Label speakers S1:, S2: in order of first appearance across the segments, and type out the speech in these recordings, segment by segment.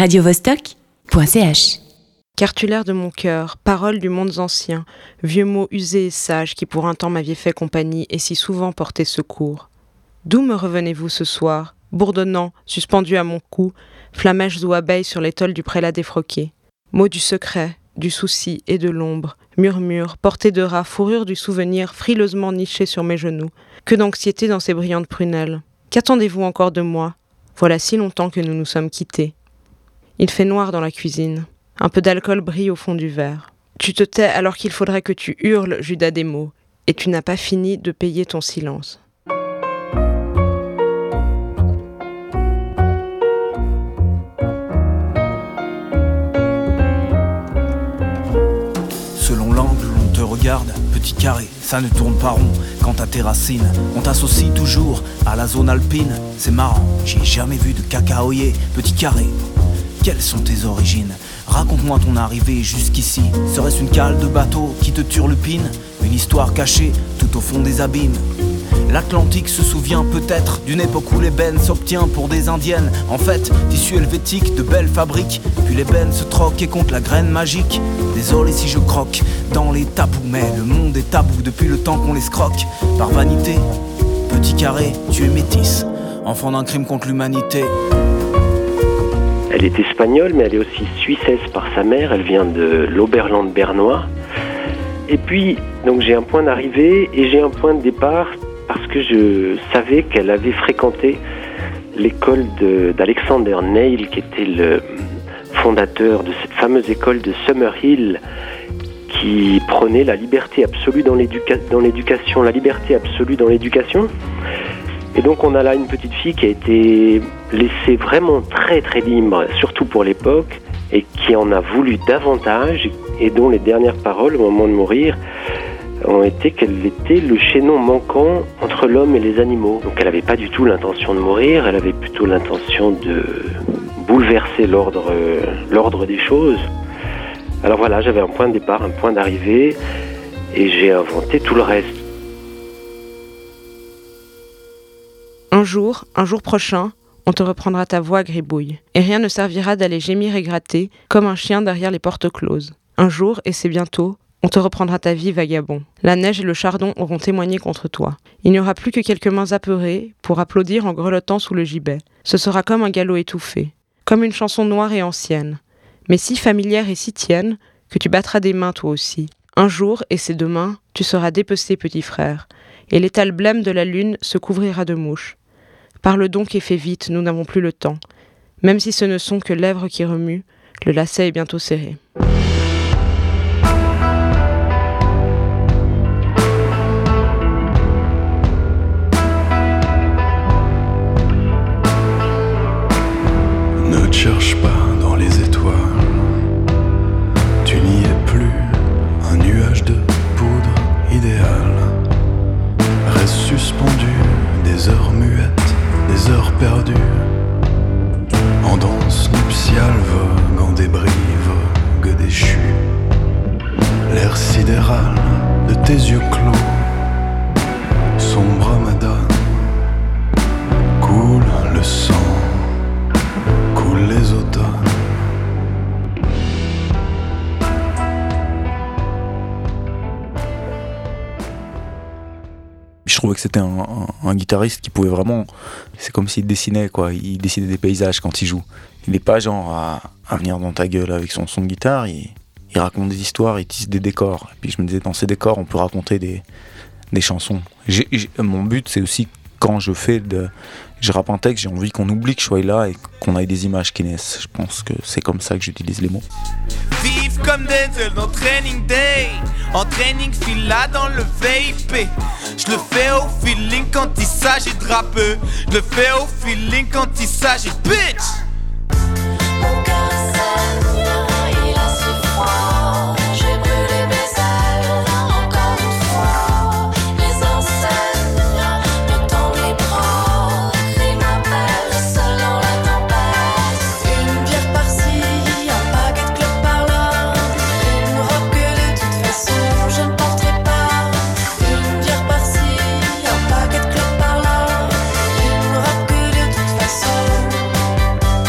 S1: radiovostok.ch.
S2: Cartulaire de mon cœur, paroles du monde ancien, vieux mots usés et sages qui pour un temps m'aviez fait compagnie et si souvent porté secours. D'où me revenez-vous ce soir, bourdonnant, suspendu à mon cou, flamèches ou abeilles sur l'étole du prélat défroqué? Mots du secret, du souci et de l'ombre, murmures, portés de rats, fourrure du souvenir frileusement nichée sur mes genoux. Que d'anxiété dans ces brillantes prunelles. Qu'attendez-vous encore de moi? Voilà si longtemps que nous nous sommes quittés. Il fait noir dans la cuisine. Un peu d'alcool brille au fond du verre. Tu te tais alors qu'il faudrait que tu hurles, Judas des mots, et tu n'as pas fini de payer ton silence.
S3: Selon l'angle où l'on te regarde, petit carré, ça ne tourne pas rond. Quant à tes racines, on t'associe toujours à la zone alpine. C'est marrant, j'ai jamais vu de cacaoyer, petit carré. Quelles sont tes origines? Raconte-moi ton arrivée jusqu'ici. Serait-ce une cale de bateau qui te turlupine? Une histoire cachée tout au fond des abîmes. L'Atlantique se souvient peut-être d'une époque où l'ébène s'obtient pour des indiennes. En fait, tissu helvétique de belles fabriques. Puis l'ébène se troque et compte la graine magique. Désolé si je croque dans les tabous, mais le monde est tabou depuis le temps qu'on les scroque. Par vanité, petit carré, tu es métisse, enfant d'un crime contre l'humanité.
S4: Elle est espagnole, mais elle est aussi suissesse par sa mère. Elle vient de l'Oberland bernois. Et puis, donc j'ai un point d'arrivée et j'ai un point de départ parce que je savais qu'elle avait fréquenté l'école d'Alexander Neil, qui était le fondateur de cette fameuse école de Summerhill, qui prônait la liberté absolue dans l'éducation, la liberté absolue dans l'éducation. Et donc on a là une petite fille qui a été laissée vraiment très très libre, surtout pour l'époque, et qui en a voulu davantage, et dont les dernières paroles au moment de mourir ont été qu'elle était le chaînon manquant entre l'homme et les animaux. Donc elle n'avait pas du tout l'intention de mourir, elle avait plutôt l'intention de bouleverser l'ordre des choses. Alors voilà, j'avais un point de départ, un point d'arrivée, et j'ai inventé tout le reste.
S2: Un jour prochain, on te reprendra ta voix, gribouille, et rien ne servira d'aller gémir et gratter comme un chien derrière les portes closes. Un jour, et c'est bientôt, on te reprendra ta vie, vagabond. La neige et le chardon auront témoigné contre toi. Il n'y aura plus que quelques mains apeurées pour applaudir en grelottant sous le gibet. Ce sera comme un galop étouffé, comme une chanson noire et ancienne, mais si familière et si tienne que tu battras des mains toi aussi. Un jour, et c'est demain, tu seras dépecé, petit frère, et l'étal blême de la lune se couvrira de mouches. Parle donc et fais vite, nous n'avons plus le temps. Même si ce ne sont que lèvres qui remuent, le lacet est bientôt serré.
S5: Ne te cherche pas dans les étoiles, tu n'y es plus, un nuage de poudre idéal. Reste suspendu, des heures muettes, des heures perdues, en danse nuptiale voguant des bris vogues déchus. L'air sidéral de tes yeux clos, sombre madone, coule le sang, coule les automnes.
S6: Je trouvais que c'était un guitariste qui pouvait vraiment... C'est comme s'il dessinait, quoi. Il dessinait des paysages quand il joue. Il n'est pas genre à venir dans ta gueule avec son son de guitare. Il raconte des histoires, il tisse des décors. Et puis je me disais, dans ces décors, on peut raconter des chansons. Mon but, c'est aussi, quand je rappe un texte, j'ai envie qu'on oublie que je sois là et qu'on ait des images qui naissent. Je pense que c'est comme ça que j'utilise les mots.
S7: Vive comme Denzel dans Training Day. En training, file là dans le VIP. Je le fais au feeling quand il s'agit de rapper. Je le fais au feeling quand il s'agit de bitch.
S8: Mon cœur saigne, il a si froid. J'ai brûlé mes ailes encore une fois. Les enseignes me tendent les bras. Crie m'appelle seul dans la tempête. Une bière par-ci, un paquet de clopes par-là. Une robe que de toute façon je ne porterai pas. Une bière par-ci, un paquet de clopes par-là. Une robe que de toute façon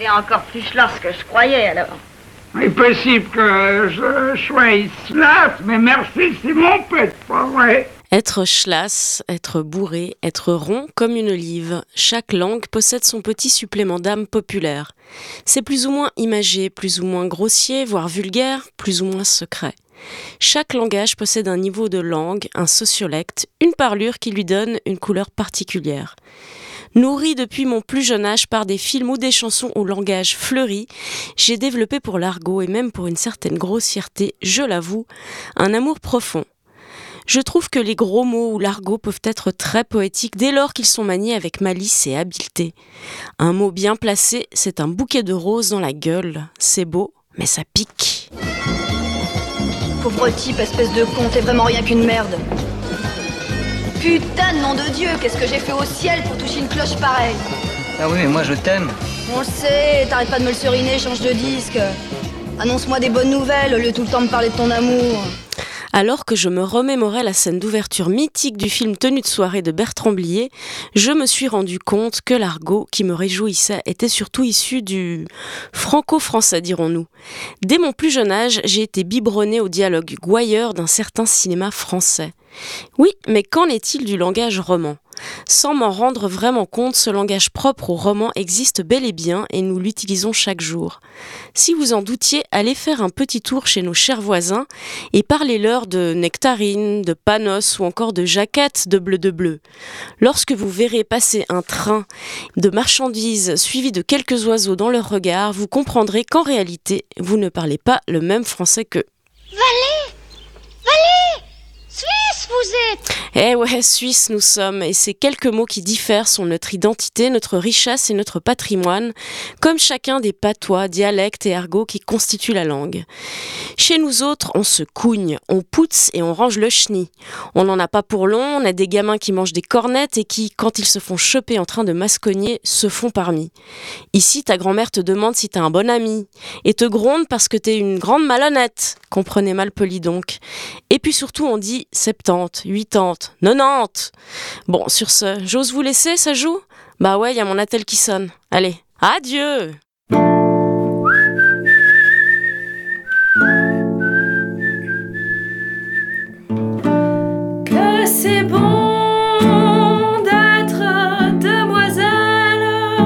S1: est encore plus schlass que je croyais, alors.
S9: Il est possible que je sois schlass, mais merci Simon, peut-être pas vrai.
S10: Être schlass, être bourré, être rond comme une olive, chaque langue possède son petit supplément d'âme populaire. C'est plus ou moins imagé, plus ou moins grossier, voire vulgaire, plus ou moins secret. Chaque langage possède un niveau de langue, un sociolecte, une parlure qui lui donne une couleur particulière. Nourri depuis mon plus jeune âge par des films ou des chansons au langage fleuri, j'ai développé pour l'argot et même pour une certaine grossièreté, je l'avoue, un amour profond. Je trouve que les gros mots ou l'argot peuvent être très poétiques dès lors qu'ils sont maniés avec malice et habileté. Un mot bien placé, c'est un bouquet de roses dans la gueule. C'est beau, mais ça pique.
S11: Pauvre type, espèce de con, t'es vraiment rien qu'une merde. Putain de nom de Dieu, qu'est-ce que j'ai fait au ciel pour toucher une cloche pareille?
S12: Ah oui, mais moi je t'aime.
S11: On le sait, t'arrêtes pas de me le seriner, change de disque. Annonce-moi des bonnes nouvelles au lieu de tout le temps me parler de ton amour.
S10: Alors que je me remémorais la scène d'ouverture mythique du film Tenue de soirée de Bertrand Blier, je me suis rendu compte que l'argot qui me réjouissait était surtout issu du franco-français, dirons-nous. Dès mon plus jeune âge, j'ai été biberonnée au dialogue gouailleur d'un certain cinéma français. Oui, mais qu'en est-il du langage roman ? Sans m'en rendre vraiment compte, ce langage propre au roman existe bel et bien et nous l'utilisons chaque jour. Si vous en doutiez, allez faire un petit tour chez nos chers voisins et parlez-leur de nectarines, de panos ou encore de jaquettes de bleu. Lorsque vous verrez passer un train de marchandises suivi de quelques oiseaux dans leur regard, vous comprendrez qu'en réalité, vous ne parlez pas le même français qu'eux.
S8: Valais, Suisse, vous êtes.
S10: Eh ouais, Suisse nous sommes, et ces quelques mots qui diffèrent sont notre identité, notre richesse et notre patrimoine, comme chacun des patois, dialectes et argots qui constituent la langue. Chez nous autres, on se cougne, on pousse et on range le chenille. On n'en a pas pour long, on a des gamins qui mangent des cornettes et qui, quand ils se font choper en train de mascogner, se font parmi. Ici, ta grand-mère te demande si t'es un bon ami, et te gronde parce que t'es une grande malhonnête. Comprenez mal poli donc. Et puis surtout, on dit 70, 80, 90. Bon, sur ce, j'ose vous laisser, ça joue ? Bah ouais, y a mon attel qui sonne. Allez, adieu !
S13: Que c'est bon d'être demoiselle,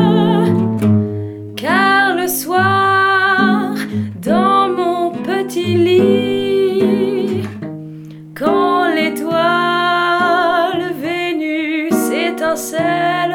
S13: car le soir, dans mon petit lit, quand l'étoile Vénus étincelle,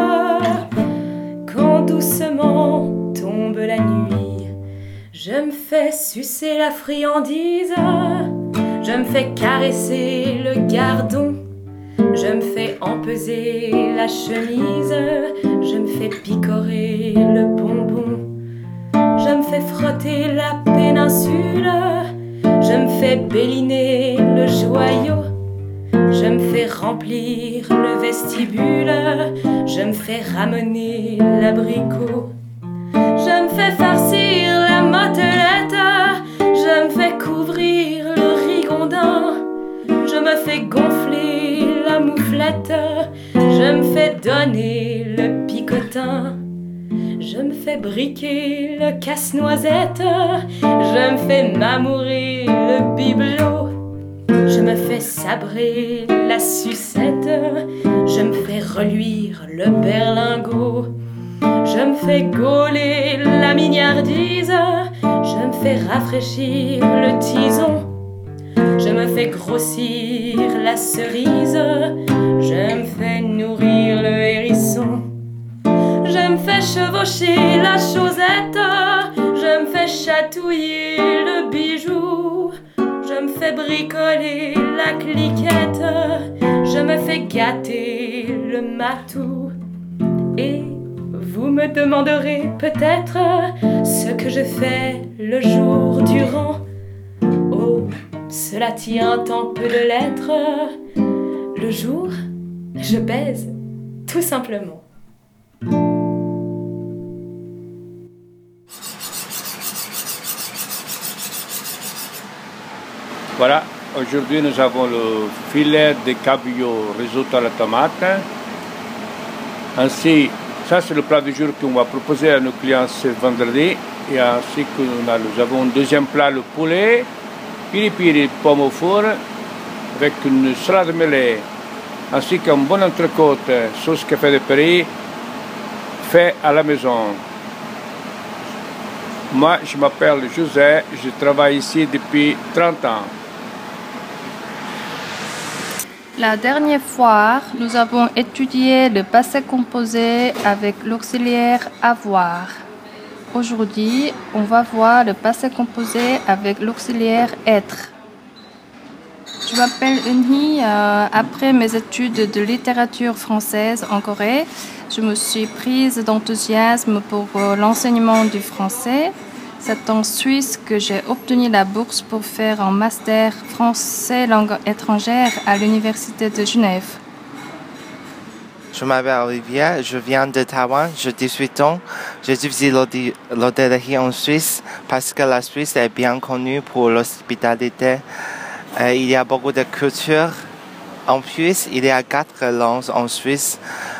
S13: quand doucement tombe la nuit, je me fais sucer la friandise, je me fais caresser le gardon, je me fais empeser la chemise, je me fais picorer le bonbon, je me fais frotter la péninsule, je me fais béliner le joyau, je me fais remplir le vestibule, je me fais ramener l'abricot, je me fais farcir la motelette, je me fais couvrir le rigondin, je me fais gonfler la mouflette, je me fais donner le picotin, je me fais briquer le casse-noisette, je me fais m'amourer le bibelot, je me fais sabrer la sucette, je me fais reluire le berlingot, je me fais gauler la mignardise, je me fais rafraîchir le tison, je me fais grossir la cerise, je me fais nourrir le hérisson, je me fais chevaucher la chaussette, je me fais chatouiller le bijou, je me fais bricoler la cliquette, je me fais gâter le matou. Et vous me demanderez peut-être ce que je fais le jour durant. Oh, cela tient tant peu de lettres. Le jour, je baise, tout simplement.
S14: Voilà, aujourd'hui nous avons le filet de cabillaud risotto à la tomate, ainsi Ça, c'est le plat du jour qu'on va proposer à nos clients ce vendredi. Et ainsi que nous avons un deuxième plat, le poulet, piri-piri, pomme au four, avec une salade mêlée, ainsi qu'un bon entrecôte, sauce café de Paris, fait à la maison. Moi, je m'appelle José, je travaille ici depuis 30 ans.
S15: La dernière fois, nous avons étudié le passé composé avec l'auxiliaire avoir. Aujourd'hui, on va voir le passé composé avec l'auxiliaire être. Je m'appelle Eunhee. Après mes études de littérature française en Corée, je me suis prise d'enthousiasme pour l'enseignement du français. C'est en Suisse que j'ai obtenu la bourse pour faire un master français langue étrangère à l'université de Genève.
S16: Je m'appelle Olivier, je viens de Taïwan, j'ai 18 ans. J'ai divisé l'hôtellerie en Suisse parce que la Suisse est bien connue pour l'hospitalité. Il y a beaucoup de cultures. En plus, il y a 4 langues en Suisse.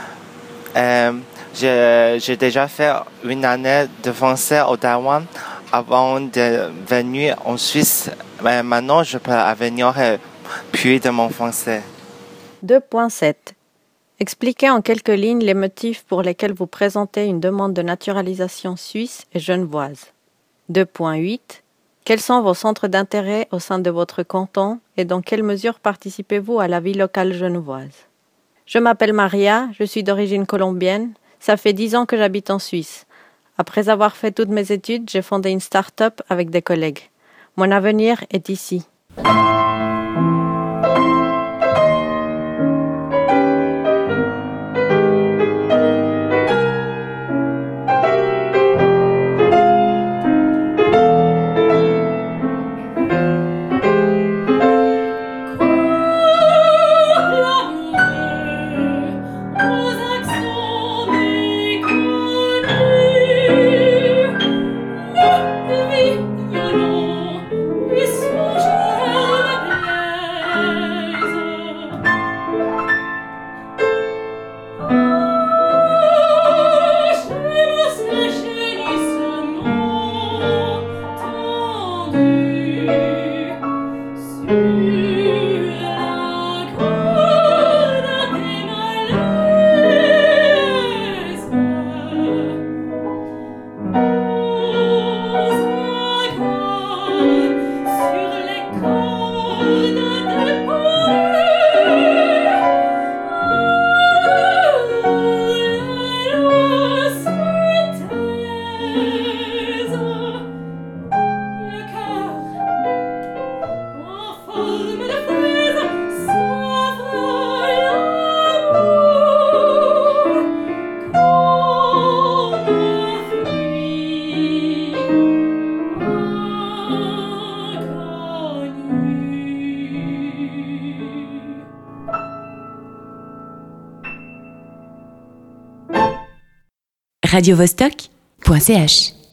S16: J'ai déjà fait une année de français au Taïwan avant de venir en Suisse. Mais maintenant, je peux améliorer plus de mon français.
S17: 2.7. Expliquez en quelques lignes les motifs pour lesquels vous présentez une demande de naturalisation suisse et genevoise. 2.8. Quels sont vos centres d'intérêt au sein de votre canton et dans quelle mesure participez-vous à la vie locale genevoise? Je m'appelle Maria, je suis d'origine colombienne. Ça fait 10 ans que j'habite en Suisse. Après avoir fait toutes mes études, j'ai fondé une start-up avec des collègues. Mon avenir est ici.
S18: radiovostok.ch